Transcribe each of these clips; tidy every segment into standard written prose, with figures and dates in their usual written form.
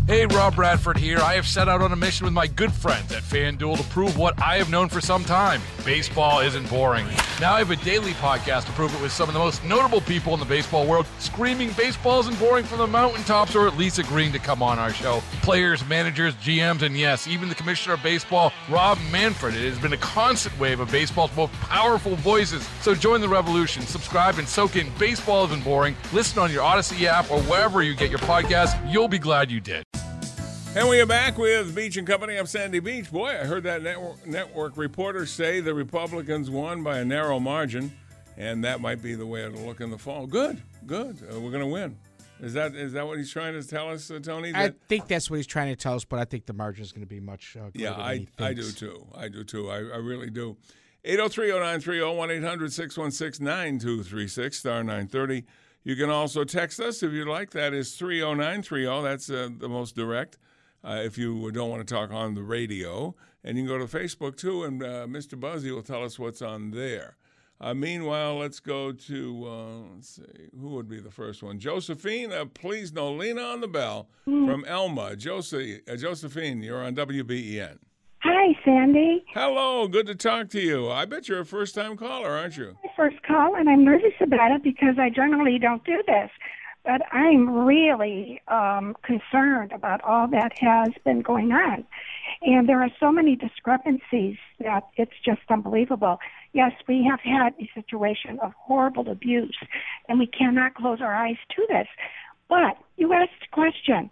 Hey, Rob Bradford here. I have set out on a mission with my good friends at FanDuel to prove what I have known for some time. Baseball isn't boring. Now I have a daily podcast to prove it with some of the most notable people in the baseball world, screaming baseball isn't boring from the mountaintops, or at least agreeing to come on our show. Players, managers, GMs, and yes, even the commissioner of baseball, Rob Manfred. It has been a constant wave of baseball's most powerful voices. So join the revolution. Subscribe and soak in Baseball Isn't Boring. Listen on your Odyssey app or wherever you get your podcasts. You'll be glad you did. And we are back with Beach and Company. I'm Sandy Beach. Boy, I heard that network reporter say the Republicans won by a narrow margin, and that might be the way it'll look in the fall. Good. We're going to win. Is that what he's trying to tell us, Tony? I think that's what he's trying to tell us, but I think the margin is going to be much greater than he thinks. I do too. I really do. 803-0930, 1-800-616-9236, star 930. You can also text us if you'd like. That is 30930. That's the most direct. If you don't want to talk on the radio. And you can go to Facebook, too, and Mr. Buzzy will tell us what's on there. Meanwhile, let's go to, let's see, who would be the first one? Josephine, please no, Lena on the bell from Elma. Josephine, you're on WBEN. Hi, Sandy. Hello, good to talk to you. I bet you're a first-time caller, aren't you? My first call, and I'm nervous about it because I generally don't do this. But I'm really concerned about all that has been going on. And there are so many discrepancies that it's just unbelievable. Yes, we have had a situation of horrible abuse, and we cannot close our eyes to this. But you asked a question.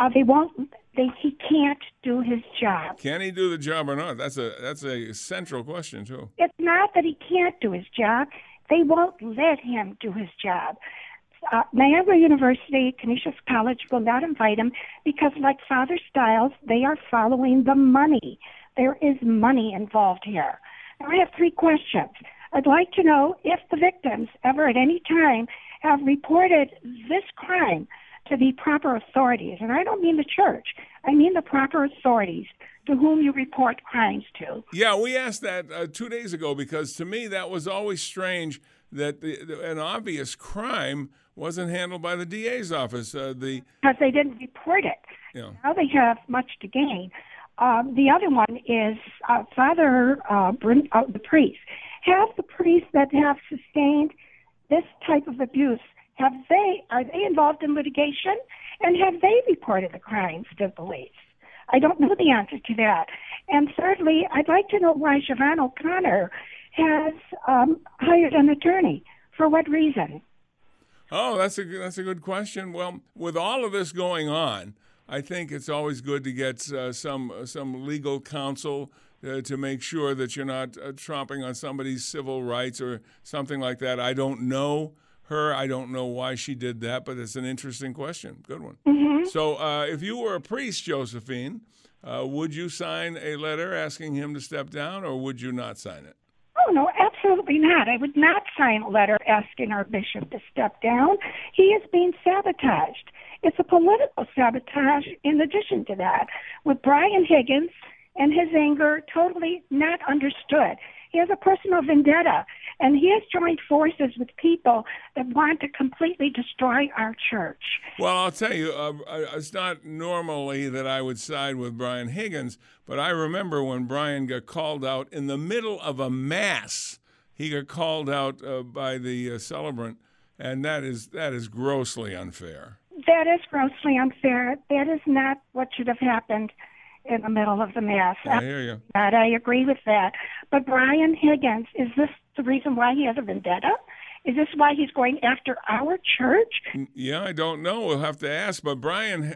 He can't do his job. Can he do the job or not? That's a central question, too. It's not that he can't do his job. They won't let him do his job. Niagara University, Canisius College will not invite him because, like Father Stiles, they are following the money. There is money involved here. Now, I have three questions. I'd like to know if the victims ever at any time have reported this crime to the proper authorities. And I don't mean the church. I mean the proper authorities to whom you report crimes to. Yeah, we asked that 2 days ago because to me that was always strange that an obvious crime wasn't handled by the DA's office. Because they didn't report it. Yeah. Now they have much to gain. The other one is Father the priest. Have the priests that have sustained this type of abuse, are they involved in litigation? And have they reported the crimes to the police? I don't know the answer to that. And thirdly, I'd like to know why Siobhan O'Connor has hired an attorney. For what reason? Oh, that's a good question. Well, with all of this going on, I think it's always good to get some legal counsel to make sure that you're not tromping on somebody's civil rights or something like that. I don't know her. I don't know why she did that, but it's an interesting question. Good one. Mm-hmm. So if you were a priest, Josephine, would you sign a letter asking him to step down, or would you not sign it? Oh, no, absolutely not. I would not sign a letter asking our bishop to step down. He is being sabotaged. It's a political sabotage in addition to that, with Brian Higgins and his anger totally not understood. He has a personal vendetta, and he has joined forces with people that want to completely destroy our church. Well, I'll tell you, it's not normally that I would side with Brian Higgins, but I remember when Brian got called out in the middle of a mass. He got called out by the celebrant, and that is grossly unfair. That is grossly unfair. That is not what should have happened in the middle of the mass. I hear you. I agree with that. But Brian Higgins, is this the reason why he has a vendetta? Is this why he's going after our church? Yeah, I don't know. We'll have to ask. But Brian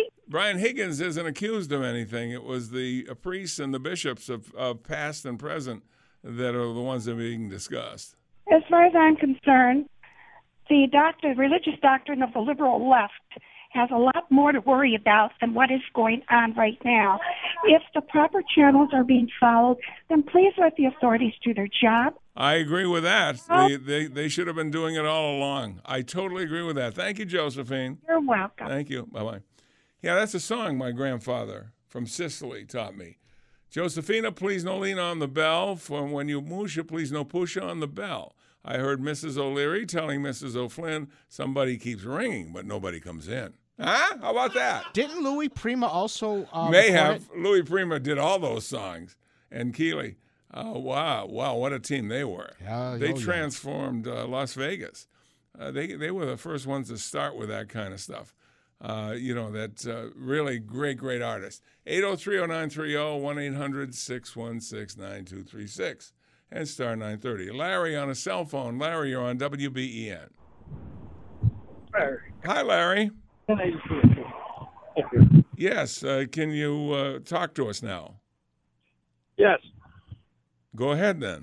Higgins isn't accused of anything. It was the priests and the bishops of past and present that are the ones that are being discussed. As far as I'm concerned, the religious doctrine of the liberal left has a lot more to worry about than what is going on right now. If the proper channels are being followed, then please let the authorities do their job. I agree with that. They should have been doing it all along. I totally agree with that. Thank you, Josephine. You're welcome. Thank you. Bye-bye. Yeah, that's a song my grandfather from Sicily taught me. Josephina, please no lean on the bell. For when you musha, please no push on the bell. I heard Mrs. O'Leary telling Mrs. O'Flynn, somebody keeps ringing, but nobody comes in. Huh? How about that? Didn't Louis Prima also May record have. it? Louis Prima did all those songs. And Keeley. Wow, what a team they were. Yeah, They oh, yeah. transformed Las Vegas. They were the first ones to start with that kind of stuff. That really great artist. 803-0930, 1-800-616-9236, and star 930. Larry on a cell phone. Larry, you're on WBEN. Hi, Larry. Yes, can you talk to us now? Yes. Go ahead then.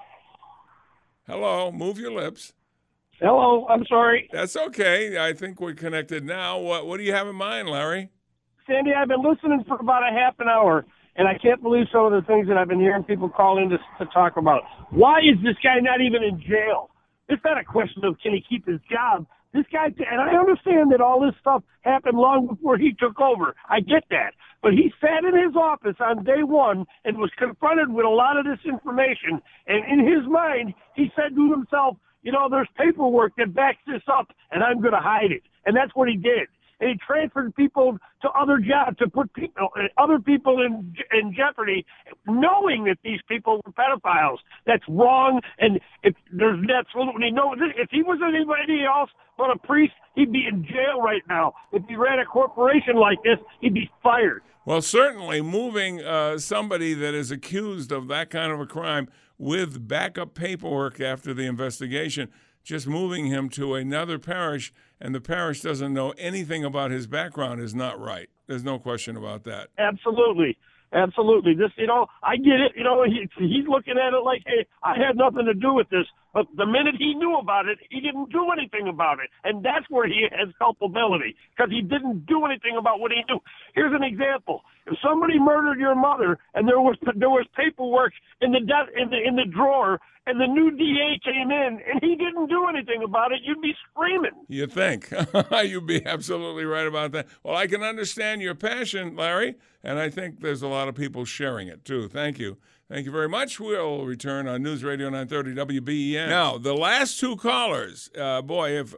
Hello, move your lips. Hello, I'm sorry. That's okay. I think we're connected now. What do you have in mind, Larry? Sandy, I've been listening for about a half an hour, and I can't believe some of the things that I've been hearing people call in to talk about. Why is this guy not even in jail? It's not a question of can he keep his job. This guy, and I understand that all this stuff happened long before he took over. I get that. But he sat in his office on day one and was confronted with a lot of this information. And in his mind, he said to himself, there's paperwork that backs this up, and I'm going to hide it. And that's what he did. And he transferred people to other jobs to put other people in jeopardy, knowing that these people were pedophiles. That's wrong, and there's absolutely no. If he was anybody else but a priest, he'd be in jail right now. If he ran a corporation like this, he'd be fired. Well, certainly moving somebody that is accused of that kind of a crime with backup paperwork after the investigation, just moving him to another parish, and the parish doesn't know anything about his background is not right. There's no question about that. Absolutely. This, I get it. He's looking at it like, hey, I had nothing to do with this. But the minute he knew about it, he didn't do anything about it. And that's where he has culpability, because he didn't do anything about what he knew. Here's an example. If somebody murdered your mother and there was paperwork in the drawer, and the new DA came in and he didn't do anything about it, you'd be screaming. You think. You'd be absolutely right about that. Well, I can understand your passion, Larry, and I think there's a lot of people sharing it, too. Thank you. Thank you very much. We'll return on News Radio 930 WBEN. Now, the last two callers, if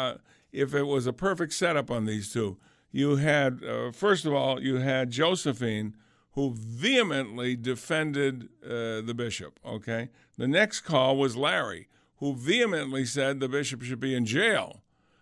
it was a perfect setup on these two, you had, first of all, you had Josephine, who vehemently defended the bishop, okay? The next call was Larry, who vehemently said the bishop should be in jail.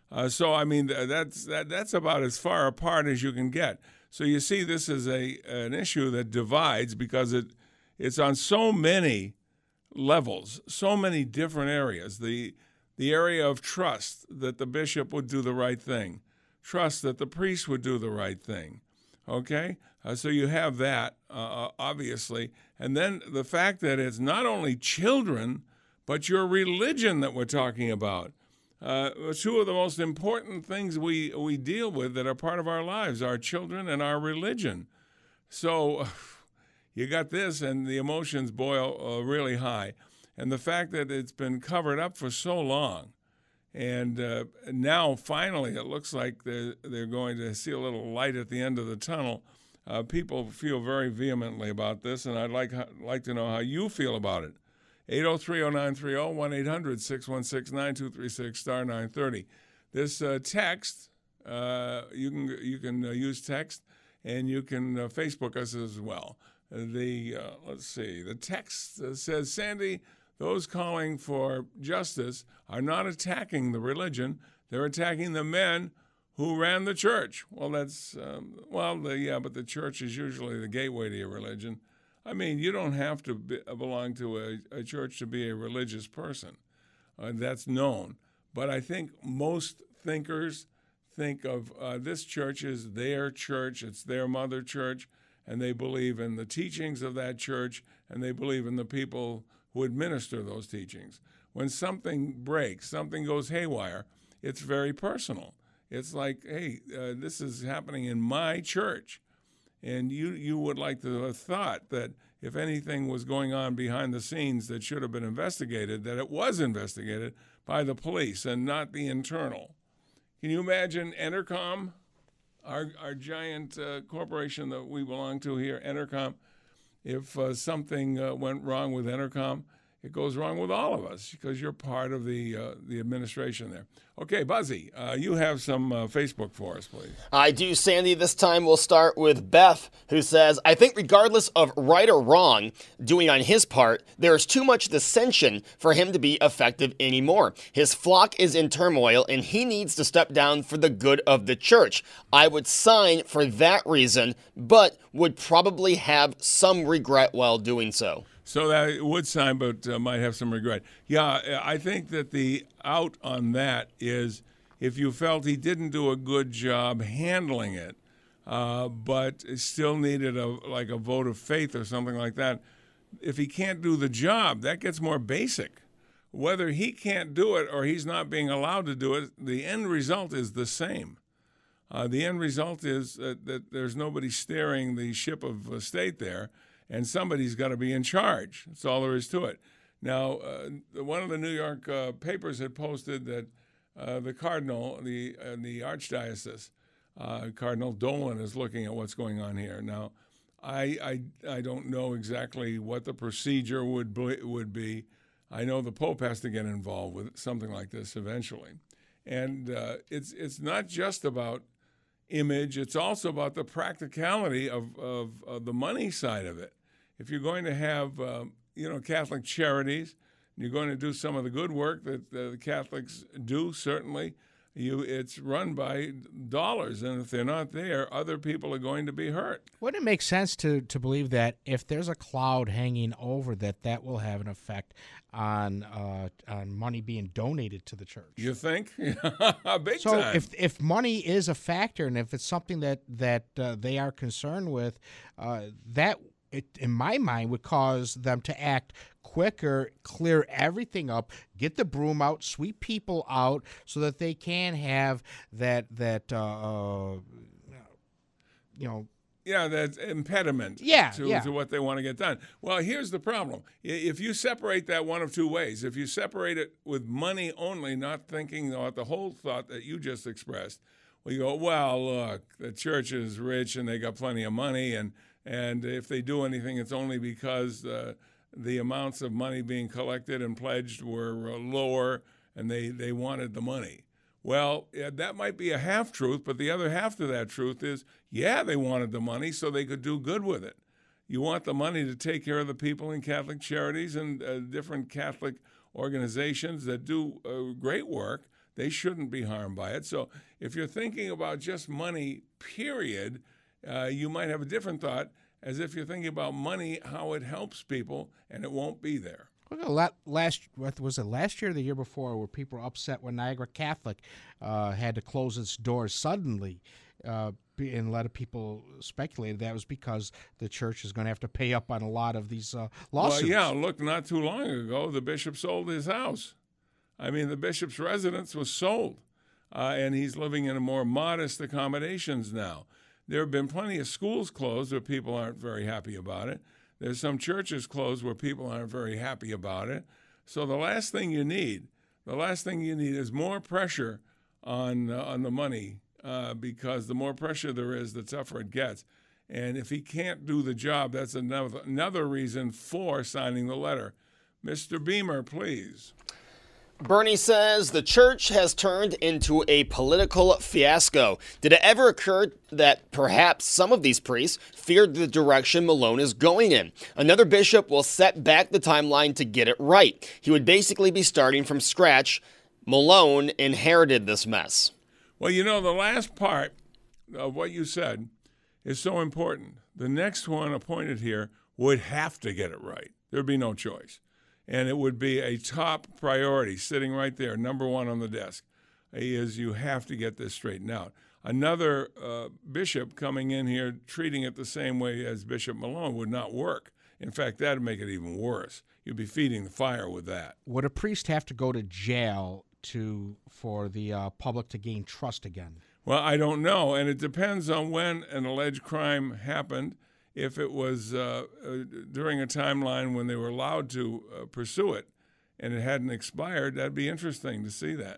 That's about as far apart as you can get. So you see, this is an issue that divides because it's on so many levels, so many different areas. The area of trust that the bishop would do the right thing, trust that the priest would do the right thing, okay? So you have that, obviously. And then the fact that it's not only children, but your religion that we're talking about. Two of the most important things we deal with that are part of our lives, our children and our religion. So you got this, and the emotions boil really high. And the fact that it's been covered up for so long, and now finally it looks like they're going to see a little light at the end of the tunnel. People feel very vehemently about this, and I'd like to know how you feel about it. 803-0930, 1-800-616-9236, star 930. This text, you can use text, and you can Facebook us as well. Let's see. The text says, Sandy, those calling for justice are not attacking the religion. They're attacking the men who ran the church. Well, that's, but the church is usually the gateway to your religion. I mean, you don't have to belong to a church to be a religious person. That's known. But I think most thinkers think of this church as their church. It's their mother church, and they believe in the teachings of that church, and they believe in the people who administer those teachings. When something breaks, something goes haywire, it's very personal. It's like, hey, this is happening in my church. And you would like to have thought that if anything was going on behind the scenes that should have been investigated, that it was investigated by the police and not the internal. Can you imagine Entercom, our giant corporation that we belong to here, Entercom, if something went wrong with Entercom, it goes wrong with all of us because you're part of the administration there. Okay, Buzzy, you have some Facebook for us, please. I do, Sandy. This time we'll start with Beth, who says, I think regardless of right or wrong doing on his part, there is too much dissension for him to be effective anymore. His flock is in turmoil, and he needs to step down for the good of the church. I would sign for that reason, but would probably have some regret while doing so. So that would sign, but might have some regret. Yeah, I think that the out on that is if you felt he didn't do a good job handling it, but still needed a vote of faith or something like that. If he can't do the job, that gets more basic. Whether he can't do it or he's not being allowed to do it, the end result is the same. The end result is that there's nobody steering the ship of state there, and somebody's got to be in charge. That's all there is to it. Now, one of the New York papers had posted that the cardinal, the archdiocese, Cardinal Dolan, is looking at what's going on here. Now, I don't know exactly what the procedure would be. I know the Pope has to get involved with something like this eventually. And it's not just about image, it's also about the practicality of the money side of it. If you're going to have Catholic charities, and you're going to do some of the good work that the Catholics do, certainly, it's run by dollars, and if they're not there, other people are going to be hurt. Wouldn't it make sense to believe that if there's a cloud hanging over that will have an effect on money being donated to the church? You think? Big so time. if money is a factor, and if it's something that they are concerned with, that it, in my mind, would cause them to act quicker, clear everything up, get the broom out, sweep people out, so that they can have that impediment to what they want to get done. Well, here's the problem. If you separate that one of two ways, if you separate it with money only, not thinking about the whole thought that you just expressed, well, you go, well, look, the church is rich and they got plenty of money, and if they do anything, it's only because the amounts of money being collected and pledged were lower and they wanted the money. Well, that might be a half-truth, but the other half to that truth is, they wanted the money so they could do good with it. You want the money to take care of the people in Catholic charities and different Catholic organizations that do great work. They shouldn't be harmed by it. So if you're thinking about just money, period, you might have a different thought as if you're thinking about money, how it helps people, and it won't be there. Last year or the year before, where people were upset when Niagara Catholic had to close its doors suddenly, and a lot of people speculated that was because the church is going to have to pay up on a lot of these lawsuits. Well, look, not too long ago, the bishop sold his house. I mean, the bishop's residence was sold, and he's living in a more modest accommodations now. There have been plenty of schools closed where people aren't very happy about it. There's some churches closed where people aren't very happy about it. So the last thing you need is more pressure on the money, because the more pressure there is, the tougher it gets. And if he can't do the job, that's another reason for signing the letter. Mr. Beamer, please. Bernie says the church has turned into a political fiasco. Did it ever occur that perhaps some of these priests feared the direction Malone is going in? Another bishop will set back the timeline to get it right. He would basically be starting from scratch. Malone inherited this mess. Well, the last part of what you said is so important. The next one appointed here would have to get it right. There'd be no choice. And it would be a top priority, sitting right there, number one on the desk, is you have to get this straightened out. Another bishop coming in here treating it the same way as Bishop Malone would not work. In fact, that would make it even worse. You'd be feeding the fire with that. Would a priest have to go to jail for the public to gain trust again? Well, I don't know, and it depends on when an alleged crime happened. If it was during a timeline when they were allowed to pursue it and it hadn't expired, that'd be interesting to see that.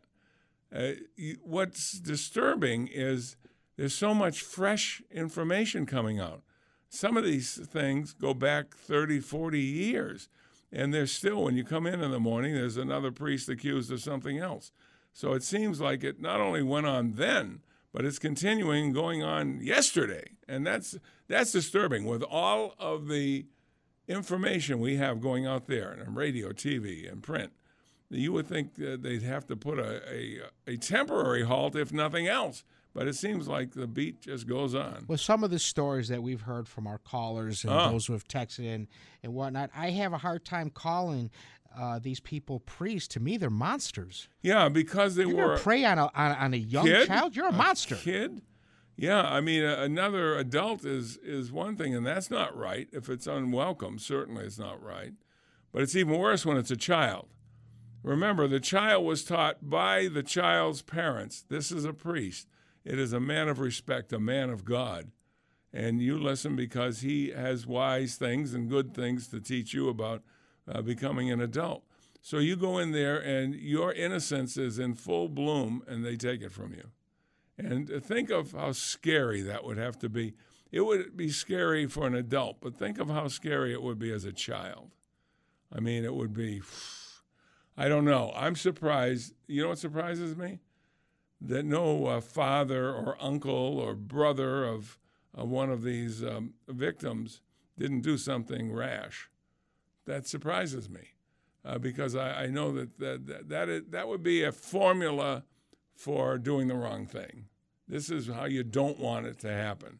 What's disturbing is there's so much fresh information coming out. Some of these things go back 30, 40 years, And there's still, when you come in the morning, there's another priest accused of something else. So it seems like it not only went on then, but it's continuing going on yesterday. And that's disturbing with all of the information we have going out there on radio, TV, and print. You would think they'd have to put a temporary halt, if nothing else. But it seems like the beat just goes on. Well, some of the stories that we've heard from our callers and those who have texted in and whatnot, I have a hard time calling these people priests. To me, they're monsters. Yeah, because You're gonna prey on a young child. You're a monster. Kid? Yeah, I mean, another adult is one thing, and that's not right. If it's unwelcome, certainly it's not right. But it's even worse when it's a child. Remember, the child was taught by the child's parents. This is a priest. It is a man of respect, a man of God. And you listen because he has wise things and good things to teach you about becoming an adult. So you go in there and your innocence is in full bloom and they take it from you. And think of how scary that would have to be. It would be scary for an adult, but think of how scary it would be as a child. I mean, it would be, I don't know. I'm surprised. You know what surprises me? That no father or uncle or brother of one of these victims didn't do something rash. That surprises me because I know that would be a formula for doing the wrong thing. This is how you don't want it to happen.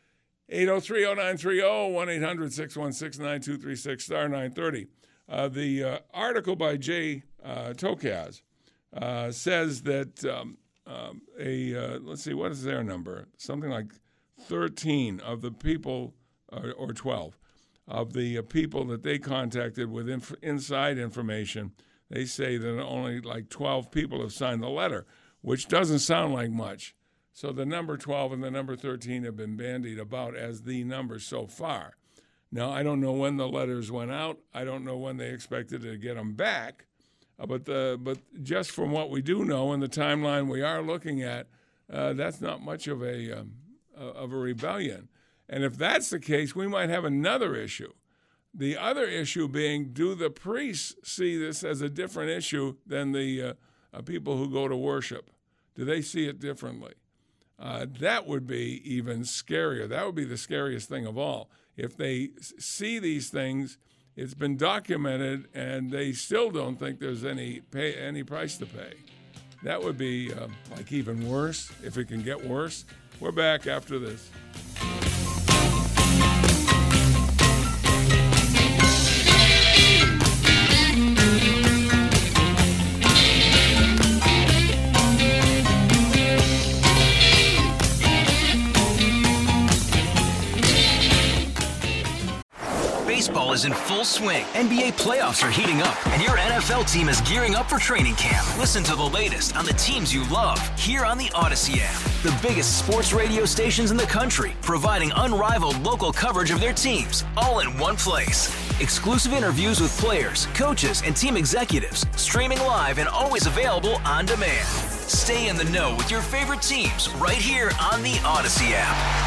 803-0930, 1-800-616-9236, star 930. The article by Jay Tokaz says that let's see, what is their number? Something like 13 of the people, or 12, of the people that they contacted with inside information, they say that only like 12 people have signed the letter, which doesn't sound like much. So the number 12 and the number 13 have been bandied about as the numbers so far. Now, I don't know when the letters went out. I don't know when they expected to get them back. But just from what we do know and the timeline we are looking at, that's not much of a rebellion. And if that's the case, we might have another issue. The other issue being, do the priests see this as a different issue than the people who go to worship? Do they see it differently? That would be even scarier. That would be the scariest thing of all. If they see these things, it's been documented, and they still don't think there's any price to pay. That would be like even worse, if it can get worse. We're back after this. Baseball is in full swing. NBA playoffs are heating up, and your NFL team is gearing up for training camp. Listen to the latest on the teams you love here on the Odyssey app. The biggest sports radio stations in the country, providing unrivaled local coverage of their teams, all in one place. Exclusive interviews with players, coaches, and team executives, streaming live and always available on demand. Stay in the know with your favorite teams right here on the Odyssey app.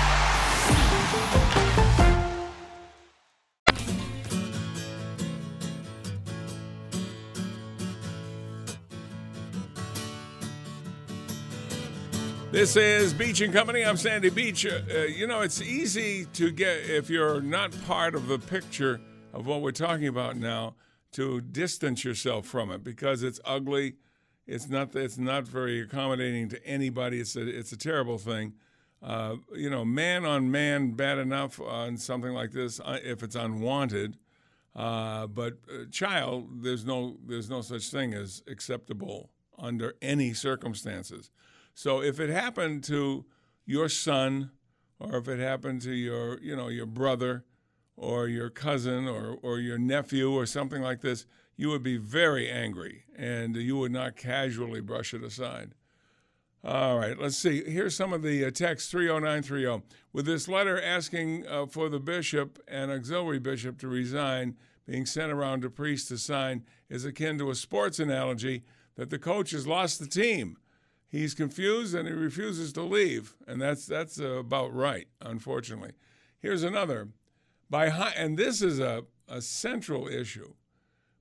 This is Beach and Company. I'm Sandy Beach. It's easy to get, if you're not part of the picture of what we're talking about now, to distance yourself from it because it's ugly. It's not very accommodating to anybody. It's a terrible thing. Man on man, bad enough on something like this if it's unwanted. But child, there's no such thing as acceptable under any circumstances. So if it happened to your son, or if it happened to your brother, or your cousin, or your nephew, or something like this, you would be very angry, and you would not casually brush it aside. All right, let's see. Here's some of the text, 30930. With this letter asking for the bishop and auxiliary bishop to resign, being sent around to priests to sign, is akin to a sports analogy that the coach has lost the team. He's confused and he refuses to leave, and that's about right, unfortunately. Here's another. And this is a central issue.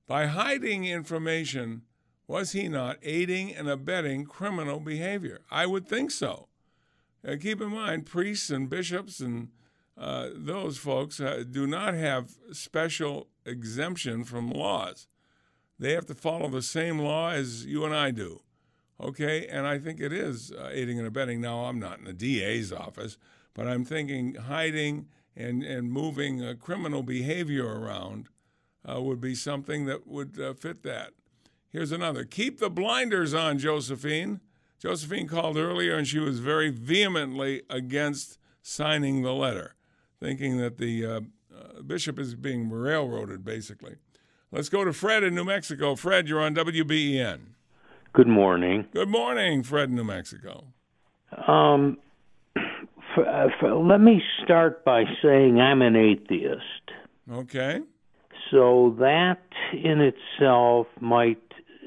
By hiding information, was he not aiding and abetting criminal behavior? I would think so. Keep in mind, priests and bishops and those folks do not have special exemption from laws. They have to follow the same law as you and I do. Okay, and I think it is aiding and abetting. Now, I'm not in the DA's office, but I'm thinking hiding and moving criminal behavior around would be something that would fit that. Here's another. Keep the blinders on, Josephine. Josephine called earlier, and she was very vehemently against signing the letter, thinking that the bishop is being railroaded, basically. Let's go to Fred in New Mexico. Fred, you're on WBEN. Good morning. Good morning, Fred in New Mexico. Let me start by saying I'm an atheist. Okay. So that in itself might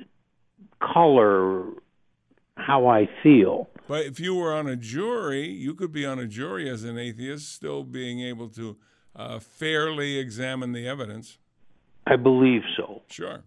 color how I feel. But if you were on a jury, you could be on a jury as an atheist, still being able to fairly examine the evidence. I believe so. Sure.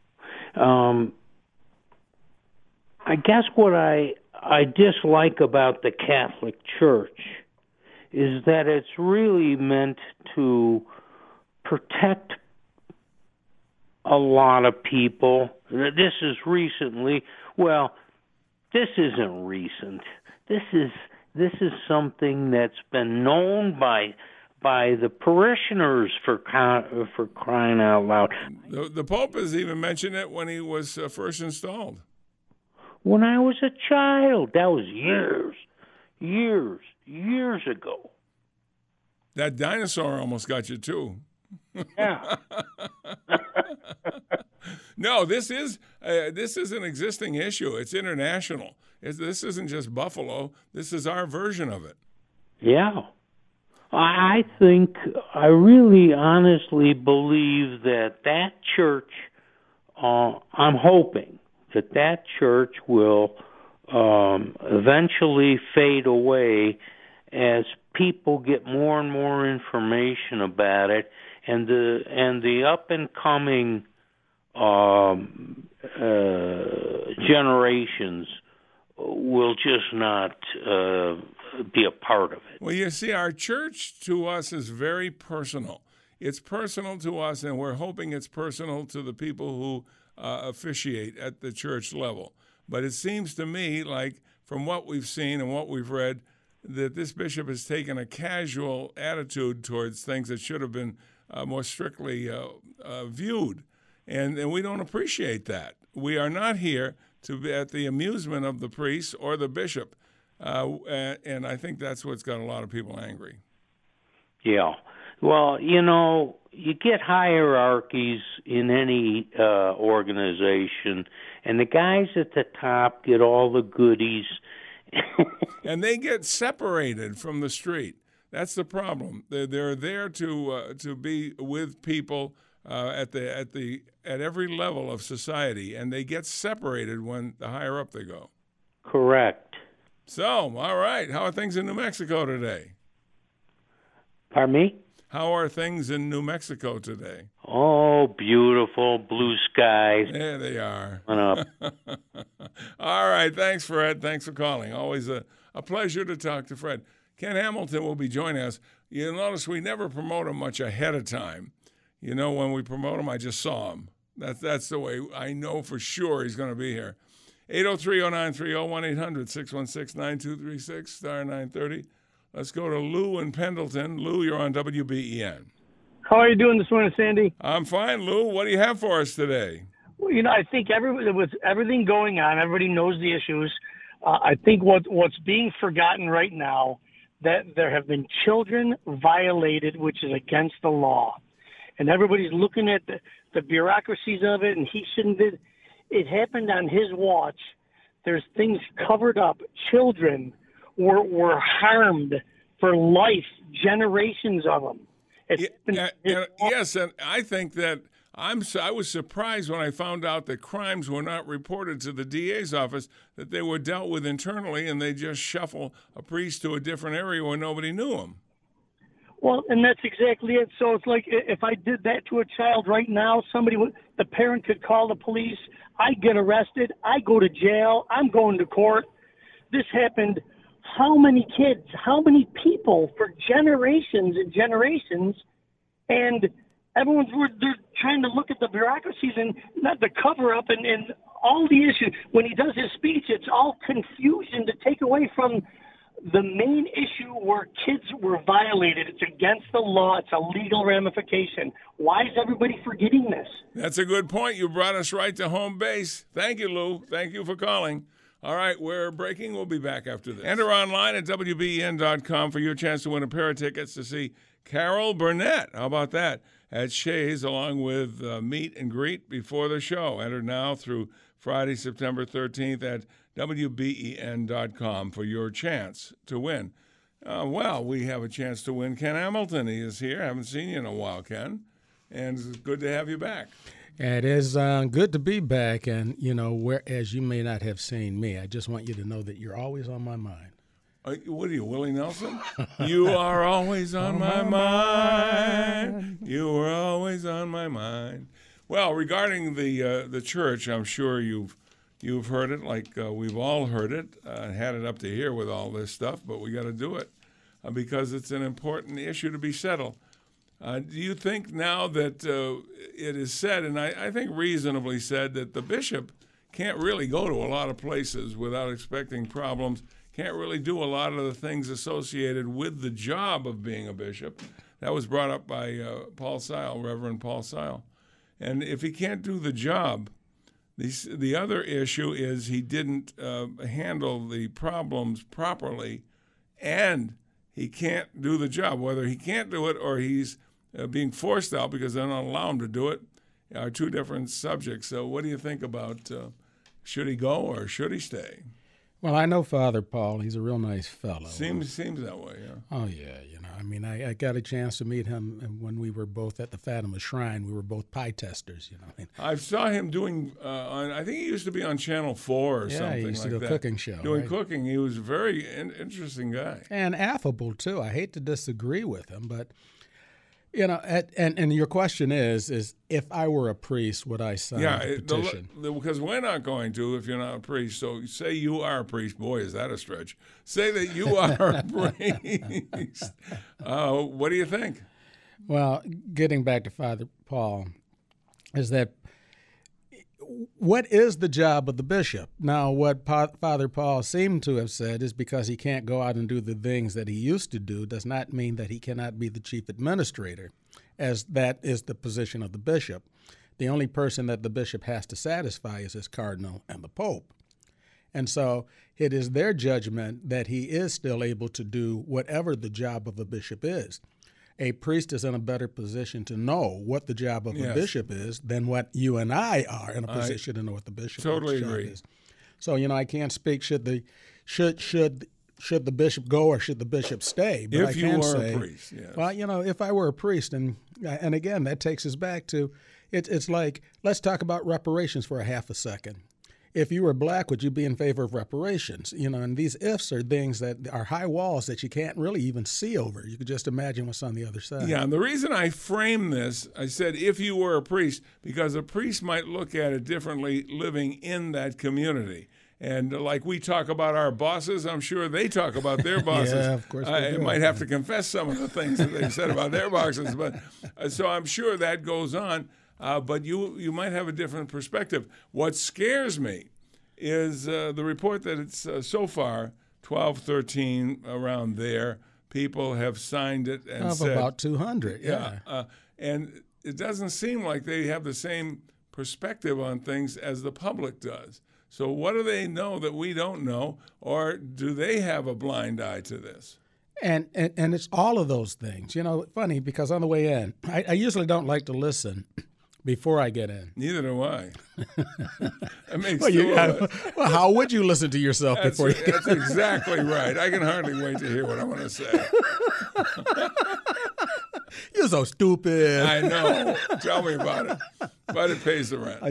I guess what I dislike about the Catholic Church is that it's really meant to protect a lot of people. This is recently, well, this isn't recent. This is something that's been known by the parishioners for crying out loud. The Pope has even mentioned it when he was first installed. When I was a child, that was years ago. That dinosaur almost got you too. Yeah. No, this is an existing issue. It's international. This isn't just Buffalo. This is our version of it. Yeah. I think, I really honestly believe that church, I'm hoping that church will eventually fade away as people get more and more information about it, and the up and coming generations will just not be a part of it. Well, you see, our church to us is very personal. It's personal to us, and we're hoping it's personal to the people who officiate at the church level. But it seems to me like, from what we've seen and what we've read, that this bishop has taken a casual attitude towards things that should have been more strictly viewed. And we don't appreciate that. We are not here to be at the amusement of the priest or the bishop. And I think that's what's got a lot of people angry. Yeah. Well, you get hierarchies in any organization, and the guys at the top get all the goodies. And they get separated from the street. That's the problem. They're there to be with people at every level of society, and they get separated when the higher up they go. Correct. So, all right. How are things in New Mexico today? Pardon me? How are things in New Mexico today? Oh, beautiful blue skies. There they are. Up. All right. Thanks, Fred. Thanks for calling. Always a pleasure to talk to Fred. Ken Hamilton will be joining us. You'll notice we never promote him much ahead of time. When we promote him, I just saw him. That's the way I know for sure he's going to be here. 803-0930, 1-800-616-9236, star 930. Let's go to Lou in Pendleton. Lou, you're on WBEN. How are you doing this morning, Sandy? I'm fine, Lou. What do you have for us today? Well, I think with everything going on, everybody knows the issues. I think what's being forgotten right now, that there have been children violated, which is against the law. And everybody's looking at the bureaucracies of it, and he shouldn't have. It happened on his watch. There's things covered up. Children were harmed for life, generations of them. Yes, and I think that I was surprised when I found out that crimes were not reported to the DA's office, that they were dealt with internally, and they just shuffle a priest to a different area where nobody knew him. Well, and that's exactly it. So it's like if I did that to a child right now, somebody would The parent could call the police. I get arrested. I go to jail. I'm going to court. This happened. How many kids, how many people for generations and generations, and they're trying to look at the bureaucracies and not the cover up and all the issues. When he does his speech, it's all confusion to take away from the main issue where kids were violated. It's against the law. It's a legal ramification. Why is everybody forgetting this? That's a good point. You brought us right to home base. Thank you, Lou. Thank you for calling. All right, we're breaking. We'll be back after this. Enter online at WBEN.com for your chance to win a pair of tickets to see Carol Burnett. How about that? At Shays, along with meet and greet before the show. Enter now through Friday, September 13th at WBEN.com for your chance to win. Well, we have a chance to win Ken Hamilton. He is here. I haven't seen you in a while, Ken. And it's good to have you back. It is good to be back, and, whereas you may not have seen me, I just want you to know that you're always on my mind. What are you, Willie Nelson? You are always on my mind. You are always on my mind. Well, regarding the church, I'm sure you've heard it, like we've all heard it, had it up to here with all this stuff, but we got to do it because it's an important issue to be settled. Do you think now that it is said, and I think reasonably said, that the bishop can't really go to a lot of places without expecting problems, can't really do a lot of the things associated with the job of being a bishop? That was brought up by Paul Seil, Reverend Paul Seil. And if he can't do the job, the other issue is he didn't handle the problems properly, and he can't do the job. Whether he can't do it or he's being forced out because they don't allow him to do it are two different subjects. So what do you think about should he go or should he stay? Well, I know Father Paul. He's a real nice fellow. Seems that way, yeah. Oh, yeah. I got a chance to meet him when we were both at the Fatima Shrine. We were both pie testers, I saw him doing, I think he used to be on Channel 4 or something like that. Yeah, he used to do a cooking show. Doing cooking. He was a very interesting guy. And affable, too. I hate to disagree with him, but... and your question is if I were a priest, would I sign a petition? Because we're not going to if you're not a priest. So say you are a priest. Boy, is that a stretch. Say that you are a priest. What do you think? Well, getting back to Father Paul, is that what is the job of the bishop? Now, what Father Paul seemed to have said is because he can't go out and do the things that he used to do does not mean that he cannot be the chief administrator, as that is the position of the bishop. The only person that the bishop has to satisfy is his cardinal and the pope. And so it is their judgment that he is still able to do whatever the job of a bishop is. A priest is in a better position to know what the job of a bishop is than what you and I are in a position to know what the bishop's job is. So, I can't speak should the bishop go or should the bishop stay. But if you were a priest, yes. Well, if I were a priest, and again, that takes us back to, it's like, let's talk about reparations for a half a second. If you were black, would you be in favor of reparations? And these ifs are things that are high walls that you can't really even see over. You could just imagine what's on the other side. Yeah, and the reason I framed this, I said if you were a priest, because a priest might look at it differently living in that community. And like we talk about our bosses, I'm sure they talk about their bosses. Yeah, of course they do. I might have to confess some of the things that they've said about their bosses, but so I'm sure that goes on. But you might have a different perspective. What scares me is the report that it's so far 12, 13 around there. People have signed it and said about 200. Yeah, and it doesn't seem like they have the same perspective on things as the public does. So what do they know that we don't know, or do they have a blind eye to this? And it's all of those things. Funny because on the way in, I usually don't like to listen before I get in. Neither do I. That makes well, how would you listen to yourself before you get in? That's exactly right. I can hardly wait to hear what I want to say. You're so stupid. I know. Tell me about it. But it pays the rent.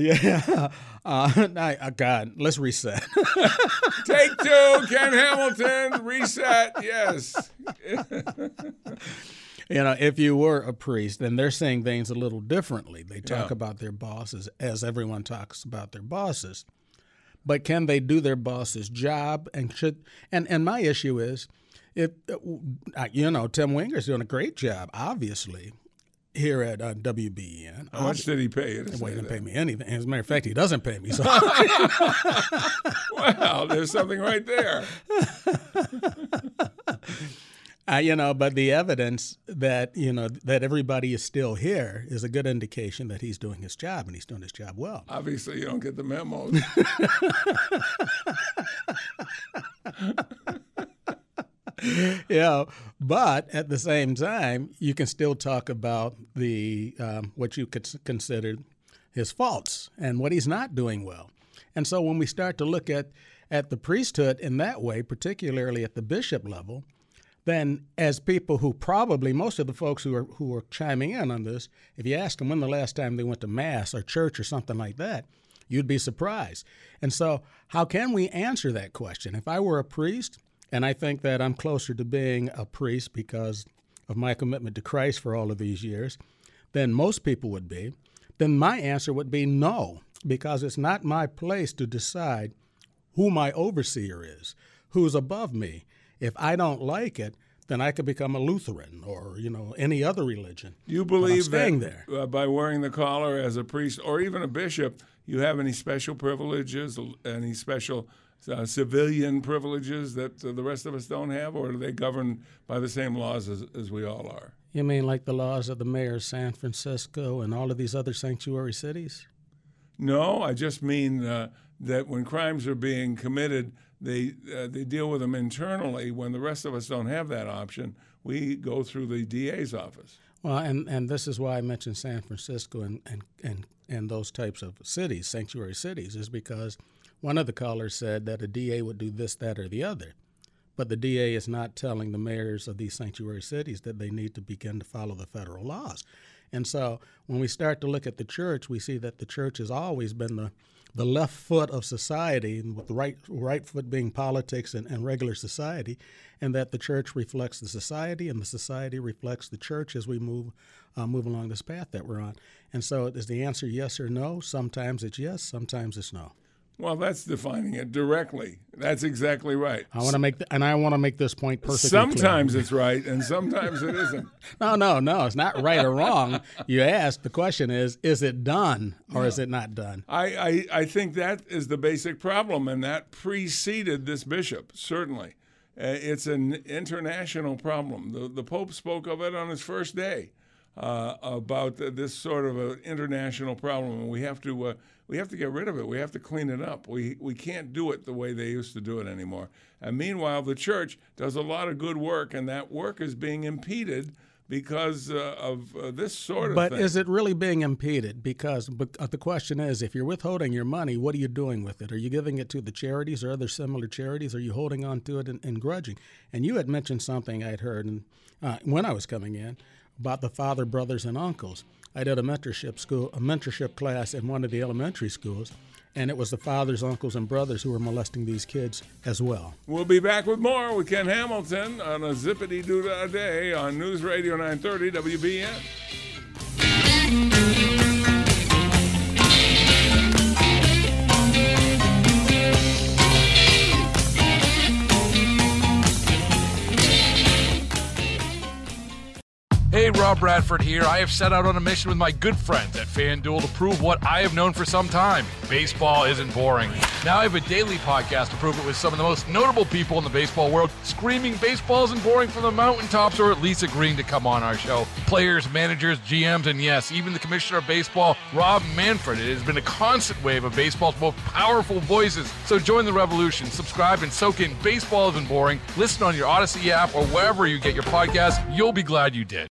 God, let's reset. Take two, Ken Hamilton, reset, yes. if you were a priest, then they're saying things a little differently. They talk about their bosses as everyone talks about their bosses. But can they do their boss's job? And my issue is, Tim Winger's doing a great job, obviously, here at WBEN. How much did he pay you? He didn't pay me anything. As a matter of fact, he doesn't pay me. So. Well, there's something right there. But the evidence that that everybody is still here is a good indication that he's doing his job, and he's doing his job well. Obviously, you don't get the memos. But at the same time, you can still talk about the what you could consider his faults and what he's not doing well. And so when we start to look at the priesthood in that way, particularly at the bishop level, then as people who probably, most of the folks who are chiming in on this, if you ask them when the last time they went to Mass or church or something like that, you'd be surprised. And so how can we answer that question? If I were a priest, and I think that I'm closer to being a priest because of my commitment to Christ for all of these years than most people would be, then my answer would be no, because it's not my place to decide who my overseer is, who's above me. If I don't like it, then I could become a Lutheran or, any other religion. You believe that by wearing the collar as a priest or even a bishop, you have any special privileges, any special civilian privileges that the rest of us don't have, or are they governed by the same laws as we all are? You mean like the laws of the mayor of San Francisco and all of these other sanctuary cities? No, I just mean that when crimes are being committed, they deal with them internally. When the rest of us don't have that option, we go through the DA's office. Well, and this is why I mentioned San Francisco and those types of cities, sanctuary cities, is because one of the callers said that a DA would do this, that, or the other. But the DA is not telling the mayors of these sanctuary cities that they need to begin to follow the federal laws. And so when we start to look at the church, we see that the church has always been the left foot of society, with the right foot being politics and regular society, and that the church reflects the society and the society reflects the church as we move along this path that we're on. And so is the answer yes or no? Sometimes it's yes, sometimes it's no. Well, that's defining it directly. That's exactly right. I want to make this point perfectly Sometimes clear. It's right, and sometimes it isn't. No, it's not right or wrong. You ask, the question is it done or is it not done? I think that is the basic problem, and that preceded this bishop, certainly. It's an international problem. The Pope spoke of it on his first day about this sort of an international problem, and we have to get rid of it. We have to clean it up. We can't do it the way they used to do it anymore. And meanwhile, the church does a lot of good work, and that work is being impeded because of this sort of thing. But is it really being impeded? Because the question is, if you're withholding your money, what are you doing with it? Are you giving it to the charities or other similar charities? Are you holding on to it and grudging? And you had mentioned something I'd heard when I was coming in about the father, brothers, and uncles. I did a mentorship class in one of the elementary schools, and it was the fathers, uncles, and brothers who were molesting these kids as well. We'll be back with more with Ken Hamilton on a Zippity-Doo-Dah Day on News Radio 930 WBN. Hey, Rob Bradford here. I have set out on a mission with my good friends at FanDuel to prove what I have known for some time. Baseball isn't boring. Now I have a daily podcast to prove it with some of the most notable people in the baseball world, screaming baseball isn't boring from the mountaintops, or at least agreeing to come on our show. Players, managers, GMs, and yes, even the commissioner of baseball, Rob Manfred. It has been a constant wave of baseball's most powerful voices. So join the revolution. Subscribe and soak in Baseball Isn't Boring. Listen on your Odyssey app or wherever you get your podcasts. You'll be glad you did.